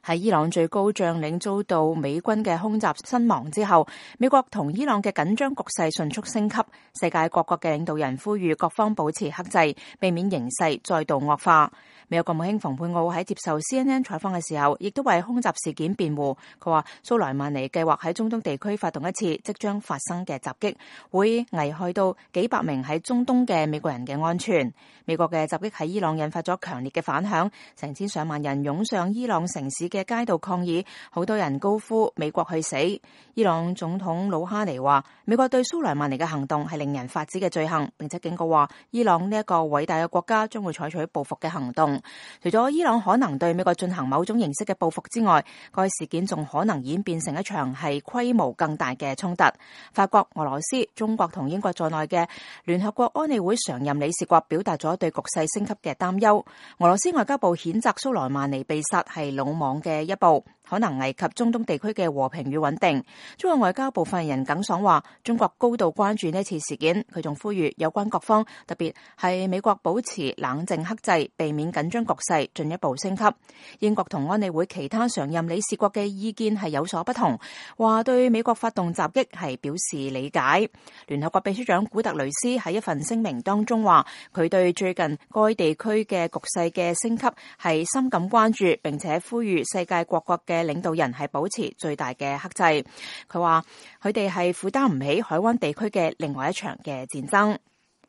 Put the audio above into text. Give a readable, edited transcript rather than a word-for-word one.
喺伊朗最高將領遭到美軍嘅空襲身亡之後，美國同伊朗嘅緊張局勢迅速升級，世界各國嘅領導人呼籲各方保持克制，避免形勢再度惡化。美國國務卿蓬佩奧喺接受 CNN 採訪嘅時候，亦都為空襲事件辯護。佢話蘇萊曼尼計劃喺中東地區發動一次即將發生嘅襲擊，會危害到幾百名喺中東嘅美國人嘅安全。美國嘅襲擊喺伊朗引發咗強烈嘅反響，成千上萬人湧上伊朗城市嘅街道抗議，好多人高呼美國去死。伊朗總統魯哈尼話，美國對蘇萊曼尼嘅行動係令人髮指嘅罪行，並且警告話伊朗呢一個偉大嘅國家將會採取報復嘅行動。除咗伊朗可能對美國進行某種形式嘅報復之外，該事件仲可能演變成一場係規模更大嘅衝突。法國、俄羅斯、中國同英國在內嘅聯合國安理會常任理事國表達咗對局勢升級嘅擔憂。俄羅斯外交部譴責蘇萊曼尼被殺係魯莽嘅一步，可能危及中東地區嘅和平與穩定。中國外交部發言人耿爽話，中國高度關注呢次事件，佢仲呼籲有關各方，特別係美國保持冷靜克制，避免緊張局勢進一步升級。英國同安理會其他常任理事國嘅意見係有所不同，話對美國發動襲擊係表示理解。聯合國秘書長古特雷斯喺一份聲明當中話，佢對最近該地區嘅局勢嘅升級係深感關注，並且呼籲世界各國嘅領導人係保持最大嘅克制。佢話佢哋係負擔唔起海灣地區嘅另外一場嘅戰爭。